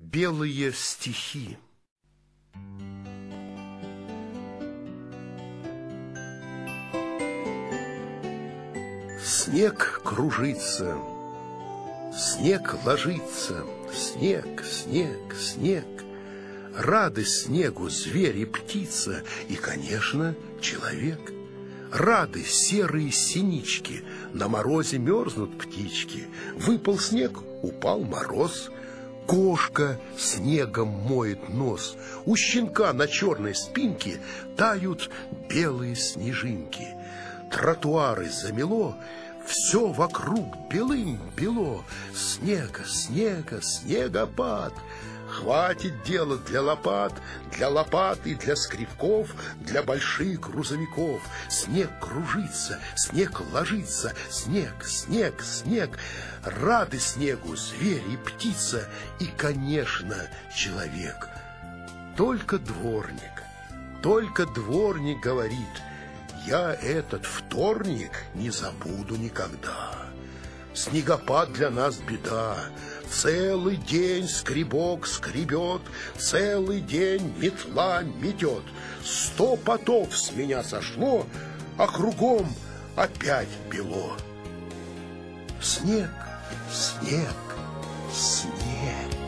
Белые стихи. Снег кружится, снег ложится, снег, снег, снег. Рады снегу зверь и птица, и, конечно, человек. Рады серые синички, на морозе мерзнут птички. Выпал снег, упал мороз. Кошка снегом моет нос. У щенка на черной спинке тают белые снежинки. Тротуары замело, все вокруг белым-бело. Снега, снега, снегопад. Хватит дела для лопат и для скребков, для больших грузовиков. Снег кружится, снег ложится, снег, снег, снег. Рады снегу зверь и птица, и, конечно, человек. Только дворник говорит: я этот вторник не забуду никогда. Снегопад для нас беда. Целый день скребок скребет, целый день метла метет. 100 потов с меня сошло, а кругом опять бело. Снег, снег, снег.